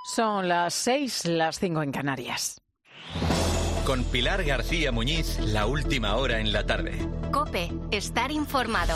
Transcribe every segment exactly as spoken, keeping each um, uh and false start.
Son las seis, las cinco en Canarias. Con Pilar García Muñiz, la última hora en la tarde. COPE, estar informado.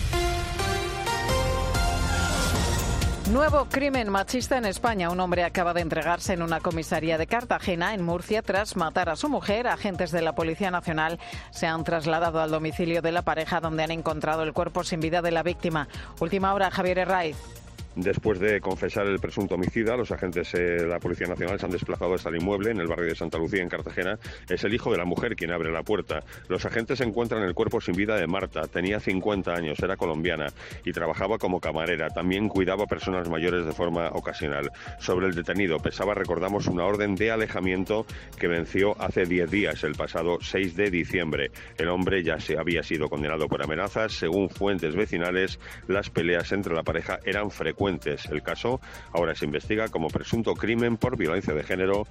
Nuevo crimen machista en España. Un hombre acaba de entregarse en una comisaría de Cartagena, en Murcia, tras matar a su mujer. Agentes de la Policía Nacional se han trasladado al domicilio de la pareja, donde han encontrado el cuerpo sin vida de la víctima. Última hora, Javier Herraiz. Después de confesar el presunto homicida, los agentes de la Policía Nacional se han desplazado hasta el inmueble en el barrio de Santa Lucía, en Cartagena. Es el hijo de la mujer quien abre la puerta. Los agentes encuentran el cuerpo sin vida de Marta. Tenía cincuenta años, era colombiana y trabajaba como camarera. También cuidaba a personas mayores de forma ocasional. Sobre el detenido pesaba, recordamos, una orden de alejamiento que venció hace diez días, el pasado seis de diciembre. El hombre ya se había sido condenado por amenazas. Según fuentes vecinales, las peleas entre la pareja eran frecuentes. El caso ahora se investiga como presunto crimen por violencia de género.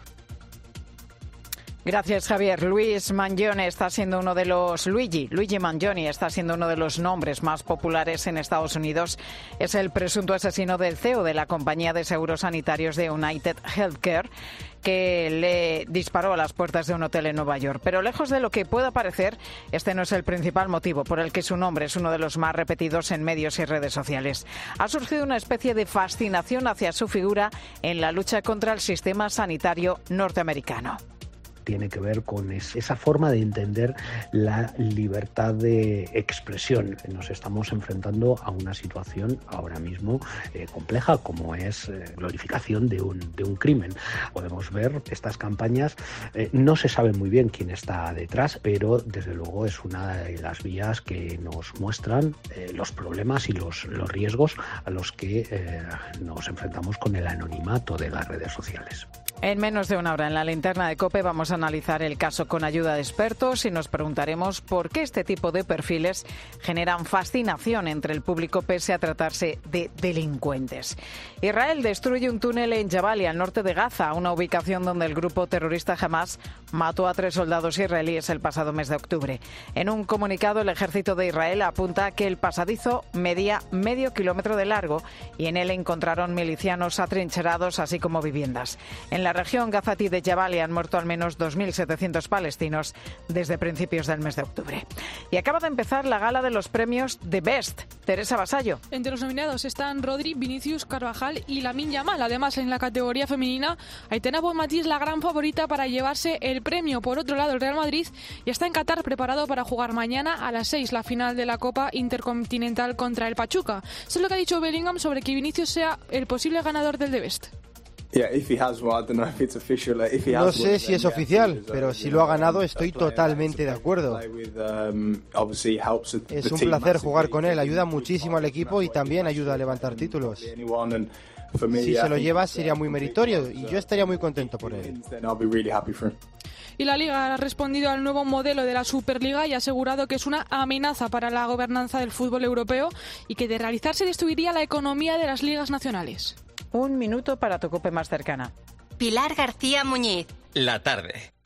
Gracias, Javier. Luis Mangione está siendo uno de los Luigi, Luigi Mangione está siendo uno de los nombres más populares en Estados Unidos. Es el presunto asesino del C E O de la compañía de seguros sanitarios de United Healthcare, que le disparó a las puertas de un hotel en Nueva York. Pero lejos de lo que pueda parecer, este no es el principal motivo por el que su nombre es uno de los más repetidos en medios y redes sociales. Ha surgido una especie de fascinación hacia su figura en la lucha contra el sistema sanitario norteamericano. Tiene que ver con esa forma de entender la libertad de expresión. Nos estamos enfrentando a una situación ahora mismo eh, compleja, como es eh, glorificación de un, de un crimen. Podemos ver estas campañas, eh, no se sabe muy bien quién está detrás, pero desde luego es una de las vías que nos muestran eh, los problemas y los, los riesgos a los que eh, nos enfrentamos con el anonimato de las redes sociales. En menos de una hora en la linterna de COPE vamos a analizar el caso con ayuda de expertos y nos preguntaremos por qué este tipo de perfiles generan fascinación entre el público pese a tratarse de delincuentes. Israel destruye un túnel en Jabalia, al norte de Gaza, una ubicación donde el grupo terrorista Hamas mató a tres soldados israelíes el pasado mes de octubre. En un comunicado, el ejército de Israel apunta a que el pasadizo medía medio kilómetro de largo y en él encontraron milicianos atrincherados, así como viviendas. En la región gazatí de Jabalia han muerto al menos dos mil setecientos palestinos desde principios del mes de octubre. Y acaba de empezar la gala de los premios The Best. Teresa Vasallo. Entre los nominados están Rodri, Vinicius, Carvajal y Lamine Yamal. Además, en la categoría femenina, Aitana Bonmatí es la gran favorita para llevarse el premio. Por otro lado, el Real Madrid ya está en Qatar preparado para jugar mañana a las seis la final de la Copa Intercontinental contra el Pachuca. Eso es lo que ha dicho Bellingham sobre que Vinicius sea el posible ganador del The Best. No sé si es oficial, pero si lo ha ganado estoy totalmente de acuerdo. Es un placer jugar con él, ayuda muchísimo al equipo y también ayuda a levantar títulos. Si se lo lleva sería muy meritorio y yo estaría muy contento por él. Y la Liga ha respondido al nuevo modelo de la Superliga y ha asegurado que es una amenaza para la gobernanza del fútbol europeo y que de realizarse destruiría la economía de las ligas nacionales. Un minuto para tu COPE más cercana. Pilar García Muñiz. La tarde.